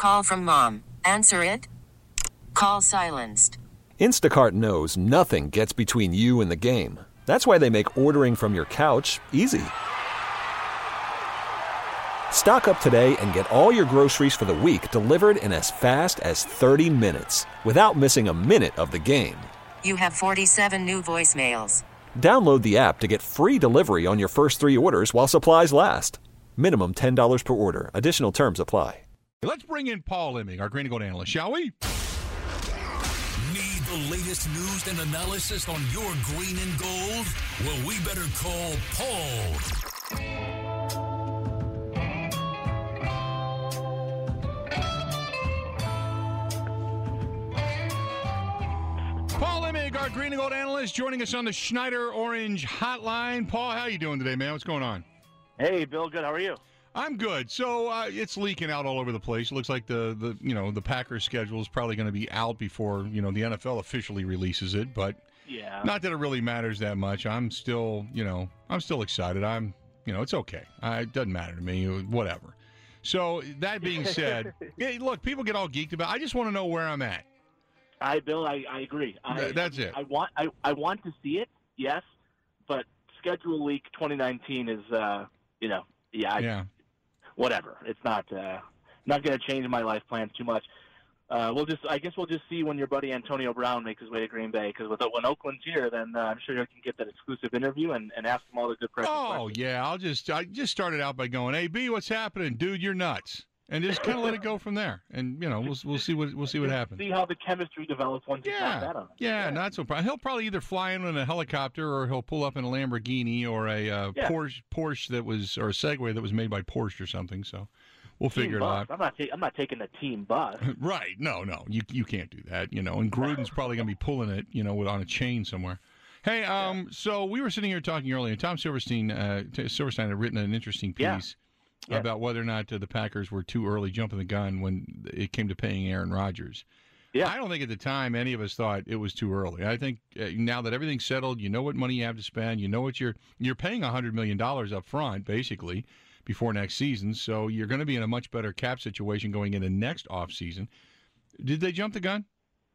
Call from mom. Answer it. Call silenced. Instacart knows nothing gets between you and the game. That's why they make ordering from your couch easy. Stock up today and get all your groceries for the week delivered in as fast as 30 minutes without missing a minute of the game. You have 47 new voicemails. Download the app to get free delivery on your first 3 orders while supplies last. Minimum $10 per order. Additional terms apply. Let's bring in Paul Imming, our green and gold analyst, shall we? Need the latest news and analysis on your green and gold? Well, we better call Paul. Paul Imming, our green and gold analyst, joining us on the Schneider Orange Hotline. Paul, how are you doing today, man? What's going on? Hey, Bill. Good. How are you? I'm good. So it's leaking out all over the place. It looks like the Packers schedule is probably going to be out before the NFL officially releases it. But yeah, not that it really matters that much. I'm still excited. It's okay. It doesn't matter to me. Whatever. So that being said, hey, look, people get all geeked about. I just want to know where I'm at. Bill, I agree. That's it. I want to see it. Yes, but schedule leak 2019 is whatever. It's not going to change my life plans too much. I guess we'll just see when your buddy Antonio Brown makes his way to Green Bay, because when Oakland's here, then I'm sure you can get that exclusive interview and ask him all the good questions. Oh yeah, I just started out by going, "Hey B, what's happening, dude? You're nuts," and just kind of let it go from there. And we'll see what happens. See how the chemistry develops once you got that on. Yeah, not so problem. He'll probably either fly in a helicopter or he'll pull up in a Lamborghini or a Porsche that was, or a Segway that was made by Porsche or something. So we'll figure it out. I'm not taking the team bus. Right? No, you can't do that. And Gruden's probably going to be pulling it, on a chain somewhere. Hey, so we were sitting here talking earlier. Tom Silverstein had written an interesting piece. Yeah. About whether or not the Packers were too early jumping the gun when it came to paying Aaron Rodgers. Yeah. I don't think at the time any of us thought it was too early. I think now that everything's settled, you know what money you have to spend, you know what you're paying $100 million up front, basically, before next season, so you're going to be in a much better cap situation going into next offseason. Did they jump the gun?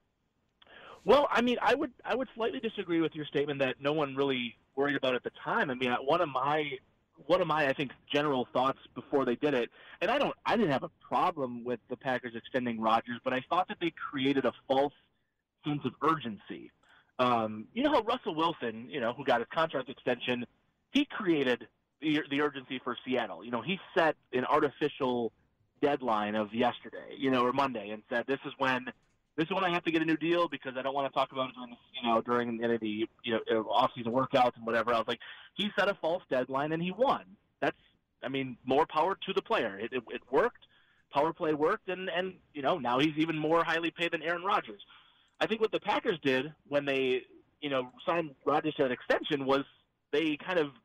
Well, I mean, I would slightly disagree with your statement that no one really worried about it at the time. I mean, one of my I think general thoughts before they did it, and I didn't have a problem with the Packers extending Rodgers, but I thought that they created a false sense of urgency. You know how Russell Wilson, who got his contract extension, he created the urgency for Seattle. He set an artificial deadline of yesterday, or Monday, and said this is when I have to get a new deal because I don't want to talk about it during any of the off-season workouts and whatever else. Like, he set a false deadline and he won. More power to the player. It worked. Power play worked, and now he's even more highly paid than Aaron Rodgers. I think what the Packers did when they signed Rodgers to an extension was they kind of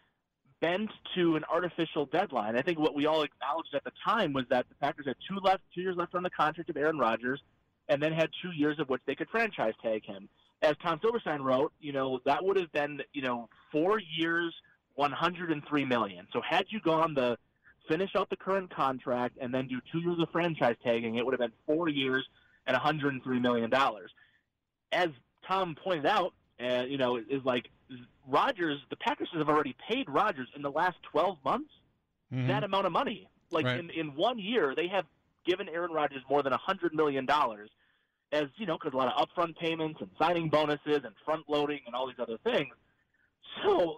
bent to an artificial deadline. I think what we all acknowledged at the time was that the Packers had 2 years left on the contract of Aaron Rodgers, and then had 2 years of which they could franchise tag him. As Tom Silverstein wrote, that would have been, 4 years, $103 million. So had you gone finish out the current contract and then do 2 years of franchise tagging, it would have been 4 years and $103 million. As Tom pointed out, is like Rodgers, the Packers have already paid Rodgers in the last 12 months that amount of money. Like, right. in 1 year, they have given Aaron Rodgers more than $100 million, as because a lot of upfront payments and signing bonuses and front loading and all these other things. So,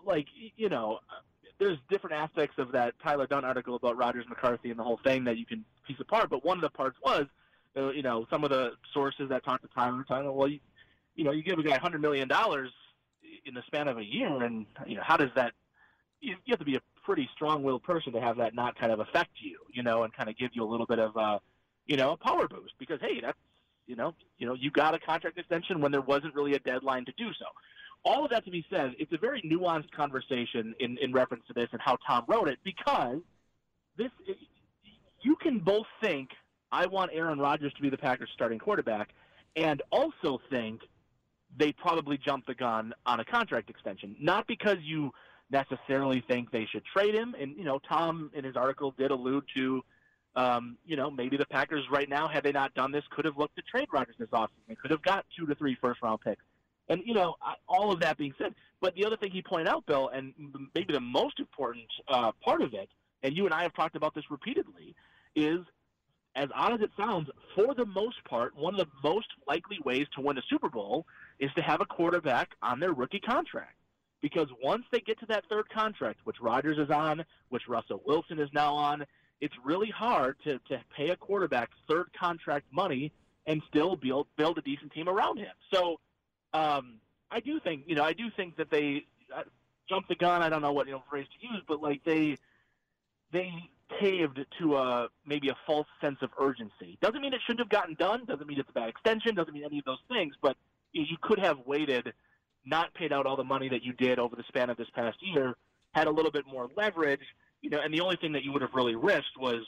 there's different aspects of that Tyler Dunn article about Rodgers, McCarthy, and the whole thing that you can piece apart. But one of the parts was, some of the sources that talked to Tyler, well, you give a guy $100 million in the span of a year, and how does that? You have to be a pretty strong-willed person to have that not kind of affect you, and kind of give you a little bit of a power boost, because hey, that's you got a contract extension when there wasn't really a deadline to do so. All of that to be said, it's a very nuanced conversation in reference to this and how Tom wrote it, because you can both think I want Aaron Rodgers to be the Packers' starting quarterback, and also think they probably jumped the gun on a contract extension. Not because you necessarily think they should trade him, and Tom in his article did allude to Maybe the Packers right now, had they not done this, could have looked to trade Rodgers this offseason. They could have got 2 to 3 first-round picks. And, all of that being said, but the other thing he pointed out, Bill, and maybe the most important part of it, and you and I have talked about this repeatedly, is, as odd as it sounds, for the most part, one of the most likely ways to win a Super Bowl is to have a quarterback on their rookie contract. Because once they get to that third contract, which Rodgers is on, which Russell Wilson is now on, it's really hard to pay a quarterback third contract money and still build a decent team around him. So I do think that they jumped the gun. I don't know what phrase to use, but like they caved to maybe a false sense of urgency. Doesn't mean it shouldn't have gotten done. Doesn't mean it's a bad extension. Doesn't mean any of those things. But you could have waited, not paid out all the money that you did over the span of this past year, had a little bit more leverage. And the only thing that you would have really risked was,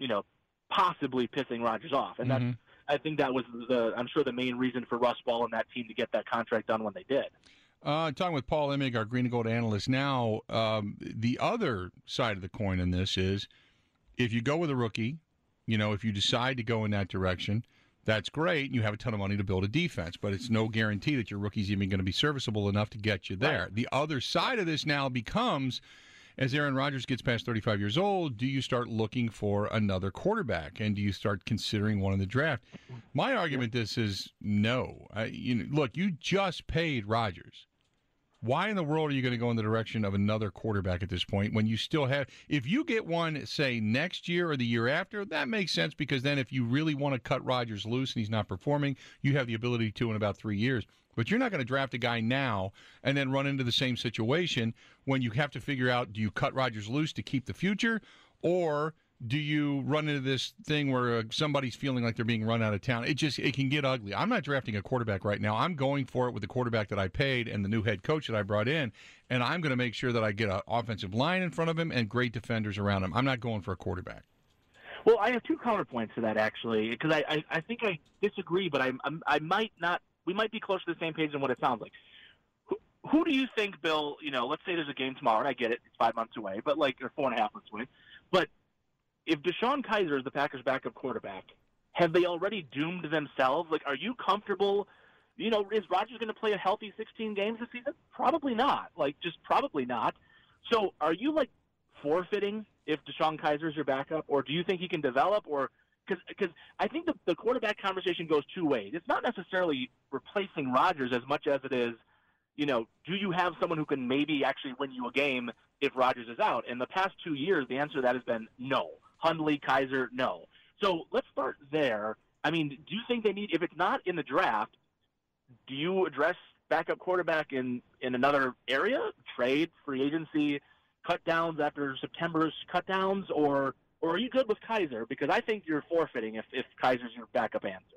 possibly pissing Rodgers off. And that's, I think that was I'm sure the main reason for Russ Ball and that team to get that contract done when they did. Talking with Paul Emig, our Green and Gold analyst. Now, the other side of the coin in this is, if you go with a rookie, if you decide to go in that direction, that's great. You have a ton of money to build a defense, but it's no guarantee that your rookie's even going to be serviceable enough to get you there. Right. The other side of this now becomes, as Aaron Rodgers gets past 35 years old, do you start looking for another quarterback, and do you start considering one in the draft? My argument this is no. Look, you just paid Rodgers. Why in the world are you going to go in the direction of another quarterback at this point when you still have – if you get one, say, next year or the year after, that makes sense, because then if you really want to cut Rodgers loose and he's not performing, you have the ability to in about 3 years. But you're not going to draft a guy now and then run into the same situation when you have to figure out, do you cut Rodgers loose to keep the future, or do you run into this thing where somebody's feeling like they're being run out of town? It can get ugly. I'm not drafting a quarterback right now. I'm going for it with the quarterback that I paid and the new head coach that I brought in, and I'm going to make sure that I get an offensive line in front of him and great defenders around him. I'm not going for a quarterback. Well, I have two counterpoints to that, actually, because I think I disagree, but I might not. We might be close to the same page than what it sounds like. Who do you think, Bill, let's say there's a game tomorrow, and I get it, it's 5 months away, or 4.5 months away, but if DeShone Kizer is the Packers' backup quarterback, have they already doomed themselves? Like, are you comfortable? Is Rodgers going to play a healthy 16 games this season? Probably not. Just probably not. So are you, forfeiting if DeShone Kizer is your backup, or do you think he can develop? Or because I think the quarterback conversation goes two ways. It's not necessarily replacing Rodgers as much as it is, do you have someone who can maybe actually win you a game if Rodgers is out? In the past 2 years, the answer to that has been no. Hundley, Kizer, no. So let's start there. I mean, do you think they need, if it's not in the draft, do you address backup quarterback in another area? Trade, free agency, cut downs after September's cut downs, or are you good with Kizer? Because I think you're forfeiting if Kaiser's your backup answer.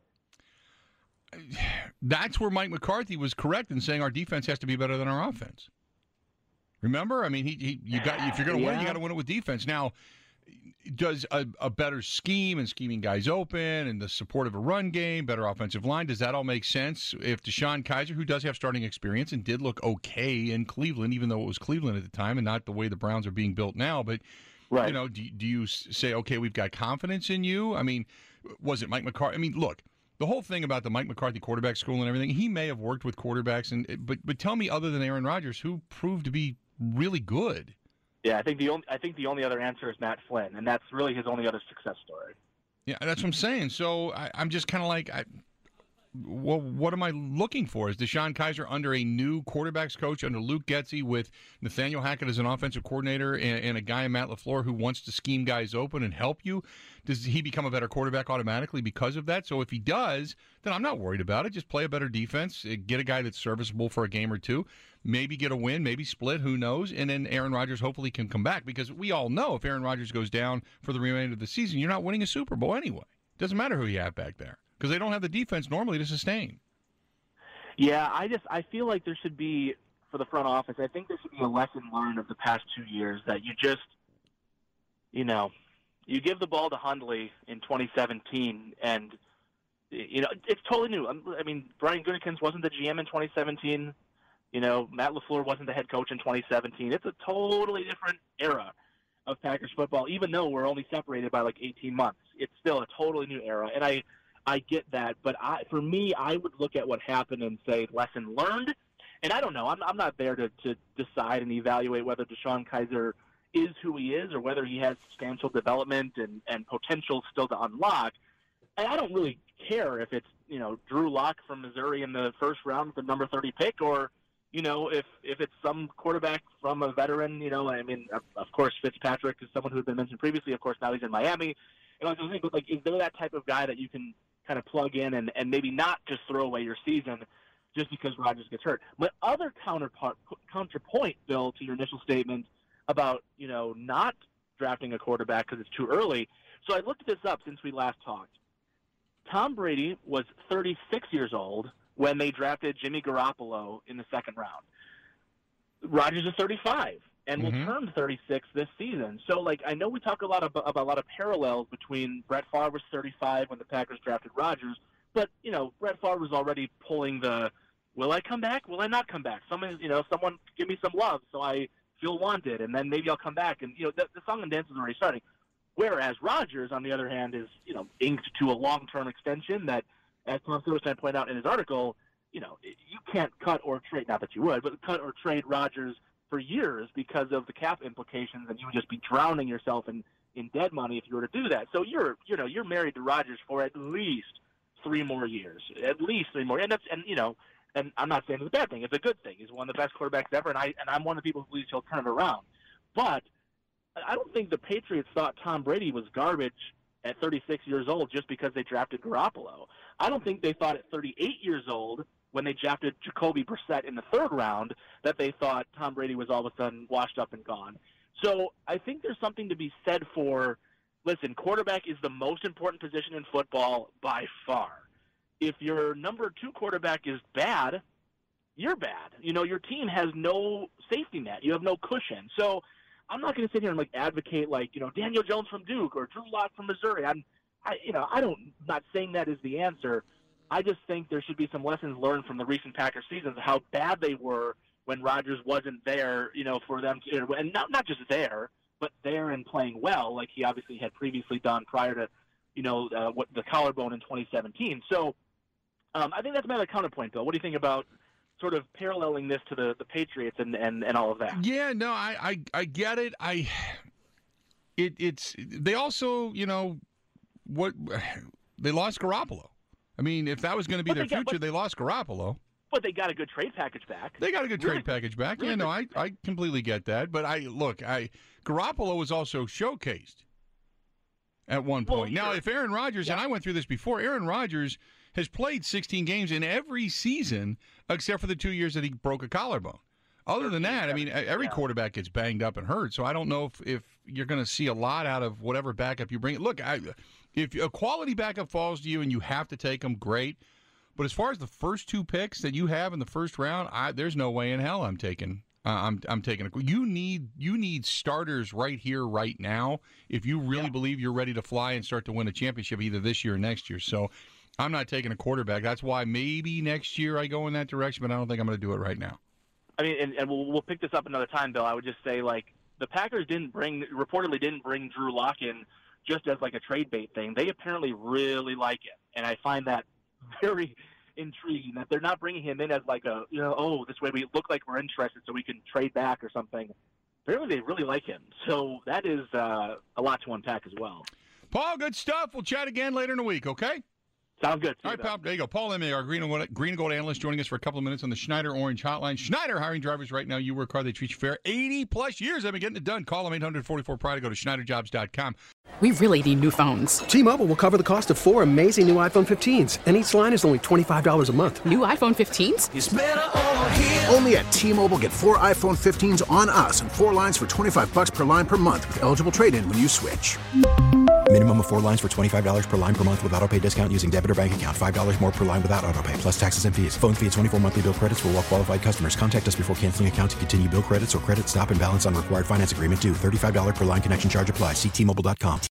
That's where Mike McCarthy was correct in saying our defense has to be better than our offense. Remember? I mean, if you're going to win, you got to win it with defense. Now, does a better scheme and scheming guys open and the support of a run game, better offensive line, does that all make sense? If DeShone Kizer, who does have starting experience and did look okay in Cleveland, even though it was Cleveland at the time and not the way the Browns are being built now, but right. Do you say, okay, we've got confidence in you? I mean, was it Mike McCarthy? I mean, look, the whole thing about the Mike McCarthy quarterback school and everything, he may have worked with quarterbacks, but tell me, other than Aaron Rodgers, who proved to be really good? Yeah, I think the only other answer is Matt Flynn, and that's really his only other success story. Yeah, that's what I'm saying. So I'm just kind of like, well, what am I looking for? Is DeShone Kizer under a new quarterbacks coach under Luke Getsy with Nathaniel Hackett as an offensive coordinator and a guy, Matt LaFleur, who wants to scheme guys open and help you? Does he become a better quarterback automatically because of that? So if he does, then I'm not worried about it. Just play a better defense, get a guy that's serviceable for a game or two, maybe get a win, maybe split, who knows, and then Aaron Rodgers hopefully can come back, because we all know if Aaron Rodgers goes down for the remainder of the season, you're not winning a Super Bowl anyway. Doesn't matter who you have back there, because they don't have the defense normally to sustain. Yeah, I feel like there should be, for the front office, I think there should be a lesson learned of the past 2 years that you just, you give the ball to Hundley in 2017, and, it's totally new. I mean, Brian Gutekunst wasn't the GM in 2017. Matt LaFleur wasn't the head coach in 2017. It's a totally different era. of Packers football, even though we're only separated by like 18 months. It's still a totally new era, and I get that. But for me, I would look at what happened and say lesson learned. And I don't know. I'm not there to decide and evaluate whether DeShone Kizer is who he is or whether he has substantial development and potential still to unlock. And I don't really care if it's, Drew Lock from Missouri in the first round with the number 30 pick, or, if it's some quarterback from a veteran, of course, Fitzpatrick is someone who had been mentioned previously. Of course, now he's in Miami. But like, is there that type of guy that you can kind of plug in and maybe not just throw away your season just because Rodgers gets hurt? My other counterpoint, Bill, to your initial statement about, not drafting a quarterback because it's too early. So I looked this up since we last talked. Tom Brady was 36 years old when they drafted Jimmy Garoppolo in the second round. Rodgers is 35 and will turn 36 this season. So, like, I know we talk a lot about a lot of parallels between Brett Favre was 35 when the Packers drafted Rodgers, but, Brett Favre was already pulling the, will I come back? Will I not come back? Someone give me some love so I feel wanted, and then maybe I'll come back. And, the song and dance is already starting. Whereas Rodgers, on the other hand, is, inked to a long-term extension that, as Tom Silverstein pointed out in his article, you can't cut or trade, not that you would, but cut or trade Rodgers for years because of the cap implications, and you would just be drowning yourself in dead money if you were to do that. So you're married to Rodgers for at least 3 more years, at least 3 more. And and I'm not saying it's a bad thing. It's a good thing. He's one of the best quarterbacks ever, and I'm one of the people who believes he'll turn it around. But I don't think the Patriots thought Tom Brady was garbage at 36 years old just because they drafted Garoppolo. I don't think they thought at 38 years old, when they drafted Jacoby Brissett in the 3rd round, that they thought Tom Brady was all of a sudden washed up and gone. So I think there's something to be said for, listen, quarterback is the most important position in football by far. If your number 2 quarterback is bad, you're bad. Your team has no safety net. You have no cushion. So I'm not going to sit here and advocate Daniel Jones from Duke or Drew Lock from Missouri. I'm not saying that is the answer. I just think there should be some lessons learned from the recent Packers seasons, how bad they were when Rodgers wasn't there, for them to, and not just there, but there and playing well, like he obviously had previously done prior to, what the collarbone in 2017. So I think that's my other counterpoint, Bill. What do you think about sort of paralleling this to the Patriots and all of that? Yeah, no, I get it. It's they also, they lost Garoppolo. I mean, if that was going to be their future, they lost Garoppolo. But they got a good trade package back. Yeah, no, I completely get that. But Garoppolo was also showcased at one point. Now, if Aaron Rodgers, and I went through this before, Aaron Rodgers has played 16 games in every season except for the 2 years that he broke a collarbone. Other than that, I mean, every quarterback gets banged up and hurt, so I don't know if you're going to see a lot out of whatever backup you bring. Look, if a quality backup falls to you and you have to take them, great. But as far as the first 2 picks that you have in the first round, there's no way in hell I'm taking. I'm taking a. You need starters right here, right now, if you really believe you're ready to fly and start to win a championship either this year or next year. So I'm not taking a quarterback. That's why maybe next year I go in that direction, but I don't think I'm going to do it right now. I mean, and we'll pick this up another time, Bill. I would just say, the Packers reportedly didn't bring Drew Lock in just as a trade bait thing. They apparently really like him, and I find that very intriguing that they're not bringing him in as this way we look like we're interested so we can trade back or something. Apparently they really like him. So that is a lot to unpack as well. Paul, good stuff. We'll chat again later in the week, okay? Sounds good. All right, pal. There you go. Paul Lemay, our green and gold analyst, joining us for a couple of minutes on the Schneider Orange Hotline. Schneider hiring drivers right now. You work hard, they treat you fair. 80-plus years they've been getting it done. Call them 844-PRIDE. Go to SchneiderJobs.com. We really need new phones. T-Mobile will cover the cost of 4 amazing new iPhone 15s, and each line is only $25 a month. New iPhone 15s? It's better over here. Only at T-Mobile, get 4 iPhone 15s on us and 4 lines for $25 per line per month with eligible trade-in when you switch. Minimum of 4 lines for $25 per line per month with autopay discount using debit or bank account. $5 more per line without autopay, plus taxes and fees. Phone fee at 24 monthly bill credits for well-qualified customers. Contact us before canceling account to continue bill credits or credit stop and balance on required finance agreement due. $35 per line connection charge applies. See T-Mobile.com.